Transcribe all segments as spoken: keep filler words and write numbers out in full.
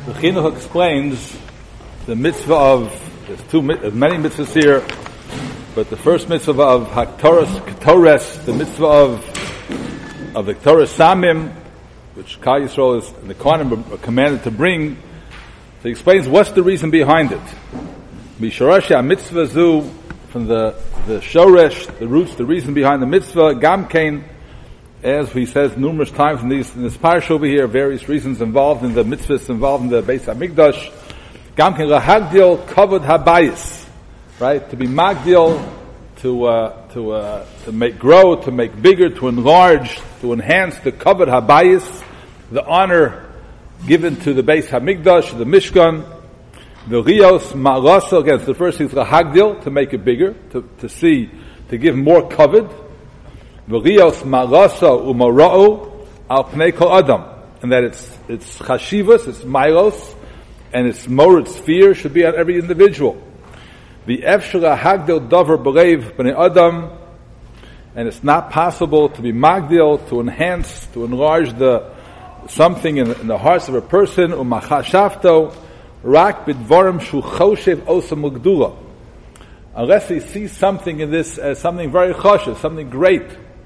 The Chinuch explains the mitzvah of, there's two, there's many mitzvahs here, but the first mitzvah of Haktoras, Ketores, the mitzvah of, of the Ketores Samim, which Kal Yisrael is, the Kohanim are commanded to bring. So he explains what's the reason behind it. Mishorash mitzvah zu, from the, the shoresh, the roots, the reason behind the mitzvah, Gamkein, as he says numerous times in, these, in this parasha over here, various reasons involved in the mitzvahs, involved in the Beis HaMikdash. Gamkein lahagdil kavod habayis, right? To be magdil, to uh, to uh, to make grow, to make bigger, to enlarge, to enhance the kavod habayis, the honor given to the Beis HaMikdash, the Mishkan, the rios ma'rasa. Again, the first thing is lahagdil, to make it bigger, to to see, to give more kavod. V'rios marasa u'mara'u al pnei kol adam, and that it's it's chashivas, it's milos, and its moritz fear should be on every individual. The efshara hagdil davar b'leiv b'nei adam, and it's not possible to be magdil, to enhance, to enlarge the something in, in the hearts of a person. U'machashafto rak b'dvarim shu choshev osa mugdula, unless he sees something in this as something very choshev, something great.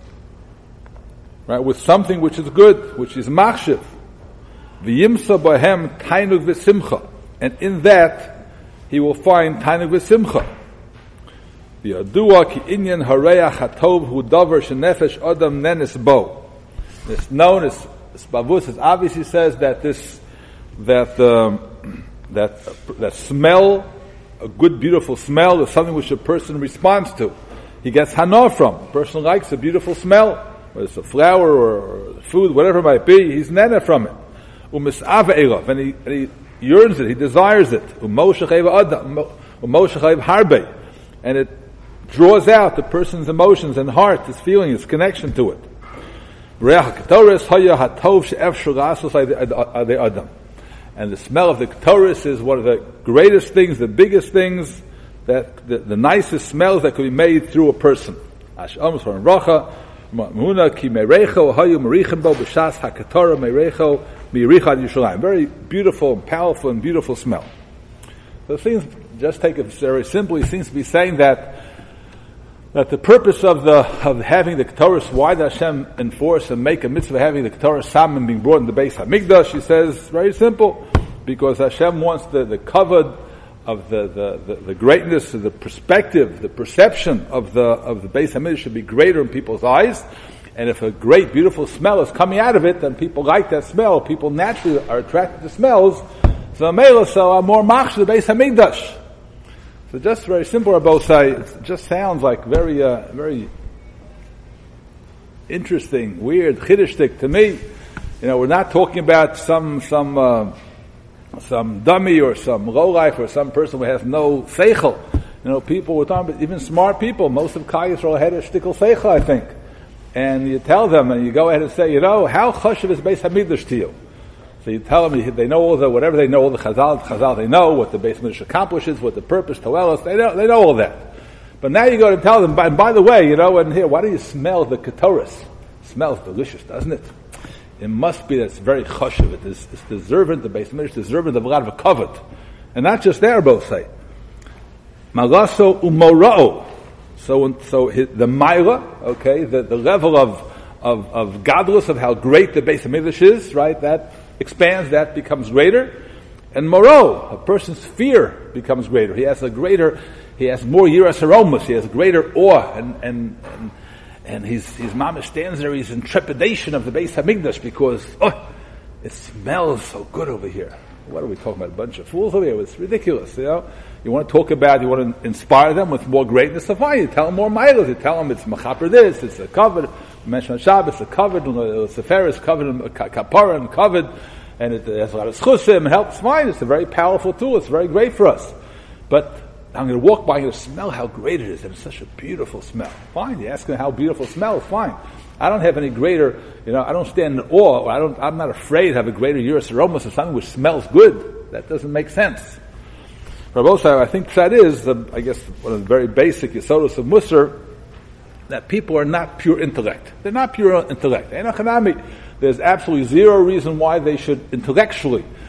Right, with something which is good, which is machshiv. V'yimsa bohem tainug v'simcha. And in that, he will find tainug v'simcha. V'yadua ki inyan hareach hatov hu davar shenefesh adam nenes bo. It's known as, as Bavus, as obviously says that this, that, um, that, that smell, a good beautiful smell, is something which a person responds to. He gets hana from. A person likes a beautiful smell. Whether it's a flower or food, whatever it might be, he's nena from it. Umis'ava elav, and he, and he yearns it, he desires it. Umoshach adam, umoshach harbe, and it draws out the person's emotions and heart, his feeling, his connection to it. And the smell of the Ketores is one of the greatest things, the biggest things, that the, the nicest smells that could be made through a person. Ash'am for racha. Very beautiful and powerful and beautiful smell. So it seems, just take it very simply, it seems to be saying that that the purpose of the of having the Ketores, why did Hashem enforce and make a mitzvah having the Ketores Samim being brought in the Beis HaMikdash? He says, very simple, because Hashem wants the, the kavod of the, the, the, the greatness, of the perspective, the perception of the of the Beis HaMikdash should be greater in people's eyes. And if a great, beautiful smell is coming out of it, then people like that smell. People naturally are attracted to smells. So Mela, so I'm more machsh the Beis HaMikdash. So just very simple, Rabbi say, it just sounds like very, uh, very interesting, weird, chiddishtik to me. You know, we're not talking about some, some, uh, some dummy or some lowlife or some person who has no seichel. You know, people, we're talking about even smart people. Most of Kal Yisrael had a shtickle seichel, I think. And you tell them, and you go ahead and say, you know, how chashuv is Beis HaMikdash to you? So you tell them, they know all the, whatever they know, all the chazal, chazal they know, what the Beis HaMikdash accomplishes, what the purpose, tolelos, they know, they know all that. But now you go and tell them, and by the way, you know, and here, why do you smell the Ketores? It smells delicious, doesn't it? It must be that it's very chashuv. It is, it's deserving, the Beis HaMikdash is deserving of a lot of a kavod. And not just there, both say. Malaso umora'o. So, so his, the Maila, okay, the, the level of, of, of gadlus, of how great the Beis HaMikdash is, right, that expands, that becomes greater. And Moro, a person's fear becomes greater. He has a greater, he has more yiras aromas, he has a greater awe, and, and, and, and his, his mama stands there, he's in trepidation of the Beis HaMikdash because, oh, it smells so good over here. What are we talking about? A bunch of fools over here? It's ridiculous, you know. You want to talk about, you want to inspire them with more greatness of fire. You tell them more miles. You tell them it's machaper this, it's a covered. You mention on Shabbos, a covered, a sefer is covered, a kapara and covered, and it has a lot of schusim, it helps fine. It's a very powerful tool. It's very great for us. But I'm going to walk by and smell how great it is, and it's such a beautiful smell. Fine. You ask me how beautiful smell is, fine. I don't have any greater, you know, I don't stand in awe, or I don't, I'm not afraid to have a greater yiras aromas of something which smells good. That doesn't make sense. Rabbi Osai, I think that is, the, I guess, one of the very basic yisodos of Musar, that people are not pure intellect. They're not pure intellect. There's absolutely zero reason why they should intellectually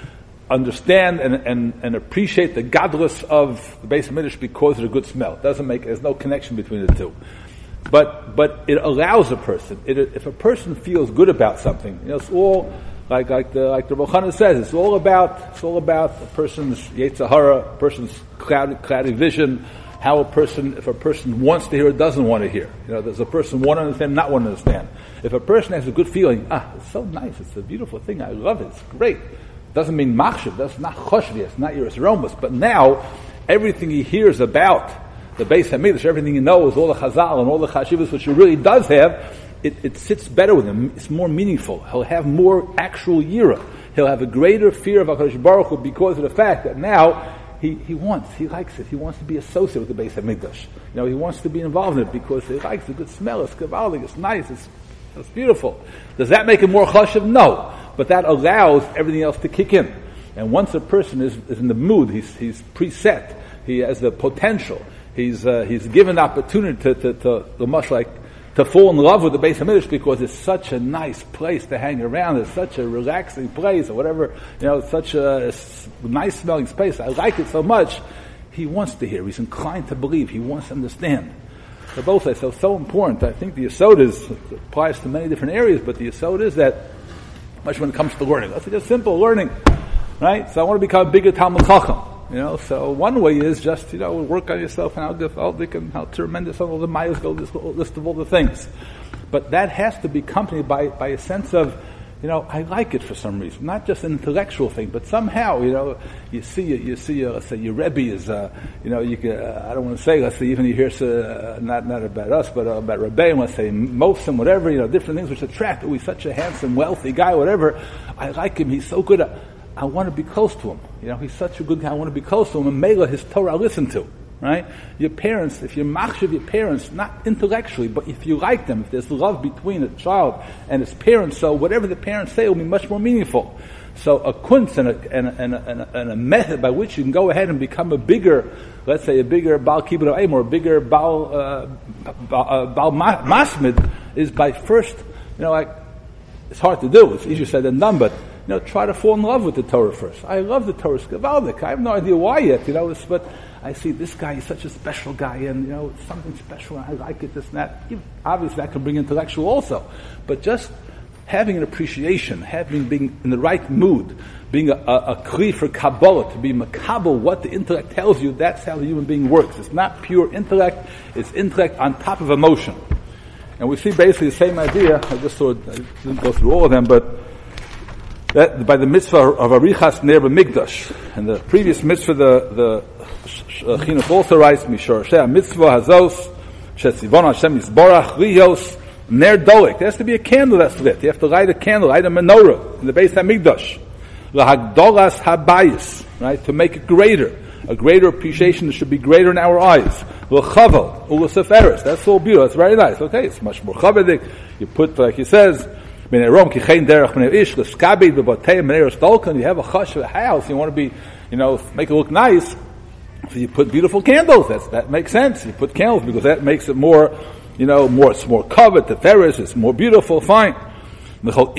understand and, and, and appreciate the gadlus of the Beis Hamikdash because of the good smell. It doesn't make, there's no connection between the two. But, but it allows a person, it, if a person feels good about something, you know, it's all, like, like the, like the Baruch Hana says, it's all about, it's all about a person's Yetzer Hara, a person's cloudy, cloudy vision, how a person, if a person wants to hear or doesn't want to hear. You know, does a person want to understand, not want to understand. If a person has a good feeling, ah, it's so nice, it's a beautiful thing, I love it, it's great. Doesn't mean machshav, that's not choshvi, it's not your aromas. But now, everything he hears about the Beis Hamikdash, everything he knows, all the chazal and all the chashivas, which he really does have, it, it sits better with him. It's more meaningful. He'll have more actual yira. He'll have a greater fear of HaKadosh Baruch Hu because of the fact that now he, he wants, he likes it. He wants to be associated with the Beis Hamikdash. You know, he wants to be involved in it because he likes the good smell. It's kabbalic, it's nice, it's, it's beautiful. Does that make him more chashiv? No. But that allows everything else to kick in. And once a person is, is in the mood, he's, he's preset, he has the potential, he's, uh, he's given the opportunity to, to, to, to much like, to fall in love with the Beis Hamikdash because it's such a nice place to hang around, it's such a relaxing place, or whatever, you know, it's such a, a nice smelling space, I like it so much, he wants to hear, he's inclined to believe, he wants to understand. So both sides, so, so important. I think the yesod is, applies to many different areas, but the yesod is that, much when it comes to learning. That's just simple learning, right? So I want to become a bigger Talmud Chacham, you know. So one way is just, you know, work on yourself and how gewaldic and how tremendous all the mayas go, this list of all the things. But that has to be accompanied by, by a sense of, you know, I like it for some reason. Not just an intellectual thing, but somehow, you know, you see, you see, uh, let's say your Rebbe is, uh, you know, you can, uh, I don't want to say, let's say even you hear, uh, not, not about us, but uh, about Rebbe, let's say Mosim, whatever, you know, different things which attract, oh, he's such a handsome, wealthy guy, whatever. I like him, he's so good. I, I want to be close to him. You know, he's such a good guy, I want to be close to him. And Mela, his Torah, I listen to. Right? Your parents, if you're machshav your parents, not intellectually, but if you like them, if there's love between a child and his parents, so whatever the parents say will be much more meaningful. So a kunz and a, and a, and a, and a, and a method by which you can go ahead and become a bigger, let's say a bigger Baal Kibbutz Aim or a bigger Baal, uh, Baal, uh, Baal Masmid is by first, you know, like, it's hard to do, it's easier said than done, but you know, try to fall in love with the Torah first. I love the Torah, Skavaldik. I have no idea why yet, you know, but I see this guy is such a special guy, and you know, it's something special, and I like it, this and that. Obviously, that can bring intellectual also, but just having an appreciation, having being in the right mood, being a, a, a kli for Kabbalah, to be makabel, what the intellect tells you, that's how the human being works. It's not pure intellect, it's intellect on top of emotion. And we see basically the same idea, I just saw, I didn't go through all of them, but that by the mitzvah of Arichas Ner B'Mikdash, and the previous mitzvah, the, the Chinuch also writes, Mishorshei mitzvah hazos, shetzivon Hashem yisborach, liyos, ner dolik. There has to be a candle that's lit. You have to light a candle, light a menorah in the Beis Hamikdash. Lahagdolas habayis, right? To make it greater. A greater appreciation should be greater in our eyes. L'chavel, u'l'seferes. That's all beautiful. That's very nice. Okay, it's much more chavedik. You put, like he says, you have a chush of a house, you want to be, you know, make it look nice, so you put beautiful candles. That's, that makes sense. You put candles because that makes it more, you know, more, it's more covered, the ferris, it's more beautiful, fine. Again,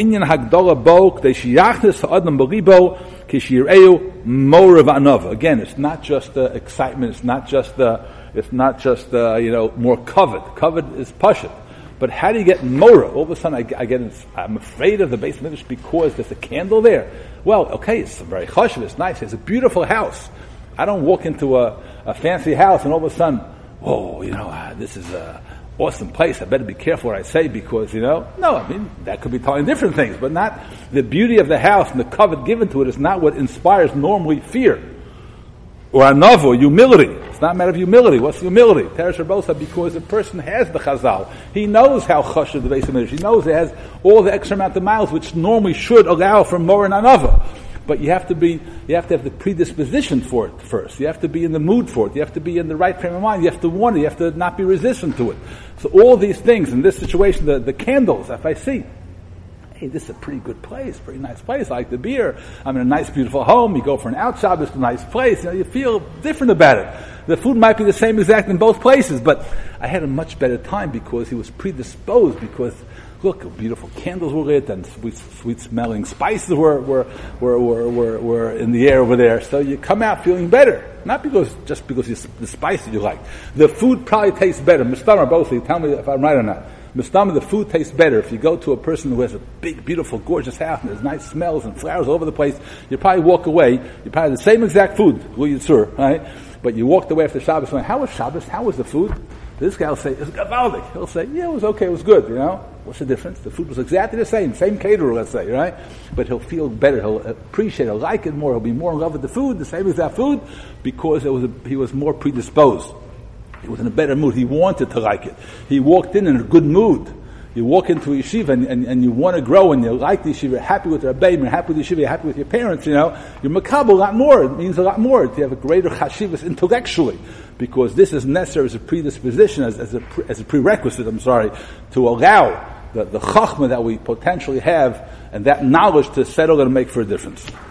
it's not just the excitement, it's not just the, it's not just the, you know, more covered. Covered is pashut. But how do you get mora? All of a sudden I, I get, I'm afraid of the Beis Hamikdash because there's a candle there. Well, okay, it's very chashuv, it's nice, it's a beautiful house. I don't walk into a, a fancy house and all of a sudden, whoa, you know, uh, this is a awesome place, I better be careful what I say because, you know, no, I mean, that could be telling different things, but not, the beauty of the house and the covet given to it is not what inspires normally fear. Or anavo, humility. It's not a matter of humility. What's humility? Teresh Rabosa, because a person has the chazal. He knows how chashuv the Beis Hamikdash. He knows it has all the extra amount of miles which normally should allow for more and another. But you have to be, you have to have the predisposition for it first. You have to be in the mood for it. You have to be in the right frame of mind. You have to want it. You have to not be resistant to it. So all these things, in this situation, the, the candles, if I see, hey, this is a pretty good place, pretty nice place. I like the beer. I'm in a nice, beautiful home. You go for an out job, it's a nice place. You know, you feel different about it. The food might be the same exact in both places, but I had a much better time because he was predisposed, because look, beautiful candles were lit and sweet, sweet smelling spices were, were, were, were, were, were in the air over there. So you come out feeling better. Not because, just because it's the spice that you like. The food probably tastes better. Mistama, both of you, tell me if I'm right or not. Mistama, the food tastes better. If you go to a person who has a big, beautiful, gorgeous house and there's nice smells and flowers all over the place, you probably walk away. You probably have the same exact food, right? But you walked away after Shabbos going, how was Shabbos? How was the food? This guy will say, it's gavaldik. He'll say, yeah, it was okay, it was good, you know. What's the difference? The food was exactly the same, same caterer, let's say, right? But he'll feel better, he'll appreciate it, he'll like it more, he'll be more in love with the food, the same exact food, because it was a, he was more predisposed. He was in a better mood. He wanted to like it. He walked in in a good mood. You walk into a yeshiva and, and, and you want to grow and you like the yeshiva, you're happy with the rebbeim, you're happy with the yeshiva, you're happy with your parents, you know, you're makabel a lot more. It means a lot more to have a greater chashivas intellectually, because this is necessary as a predisposition, as, as, a, as a prerequisite, I'm sorry, to allow the, the chachma that we potentially have and that knowledge to settle and make for a difference.